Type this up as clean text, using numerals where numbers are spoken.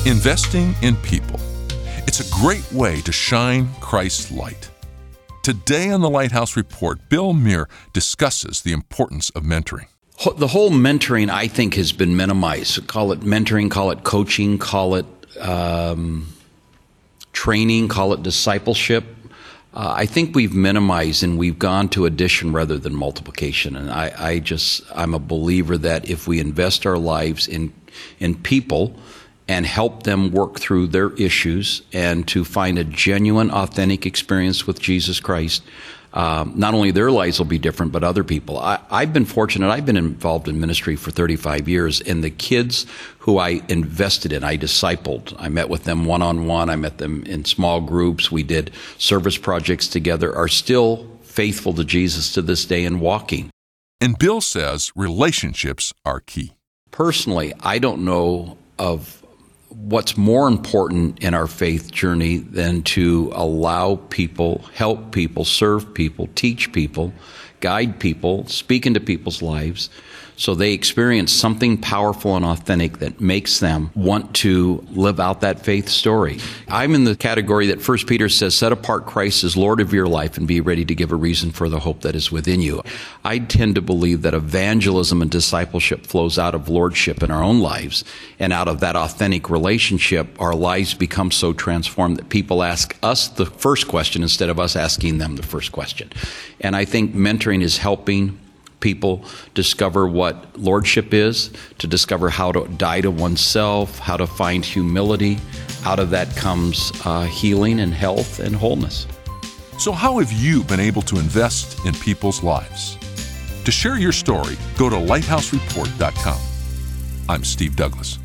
Investing in people. It's a great way to shine Christ's light. Today on the Lighthouse Report, Bill Muir discusses the importance of mentoring. The whole mentoring, I think, has been minimized. Call it mentoring, call it coaching, call it training, call it discipleship. I think we've minimized and we've gone to addition rather than multiplication. And I'm a believer that if we invest our lives in people and help them work through their issues and to find a genuine, authentic experience with Jesus Christ, not only their lives will be different, but other people. I've been fortunate. I've been involved in ministry for 35 years, and the kids who I invested in, I discipled. I met with them one-on-one. I met them in small groups. We did service projects together, are still faithful to Jesus to this day and walking. And Bill says relationships are key. Personally, I don't know of what's more important in our faith journey than to allow people, help people, serve people, teach people, guide people, speak into people's lives so they experience something powerful and authentic that makes them want to live out that faith story. I'm in the category that 1 Peter says, set apart Christ as Lord of your life and be ready to give a reason for the hope that is within you. I tend to believe that evangelism and discipleship flows out of lordship in our own lives, and out of that authentic relationship, our lives become so transformed that people ask us the first question instead of us asking them the first question. And I think mentoring is helping people discover what lordship is, to discover how to die to oneself, how to find humility. Out of that comes healing and health and wholeness. So how have you been able to invest in people's lives? To share your story, go to lighthousereport.com. I'm Steve Douglas.